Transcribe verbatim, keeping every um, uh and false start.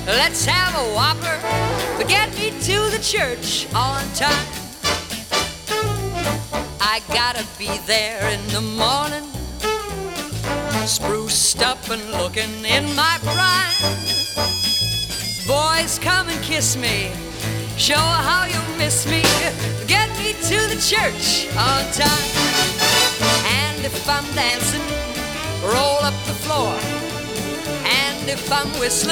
Let's have a whopper, but get me to the church on time. I gotta be there in the morning, spruced up and looking in my prime. Boys, come and kiss me, show how you miss me. Get me to the church on time. And if I'm dancing, roll up the floor. And if I'm whistling,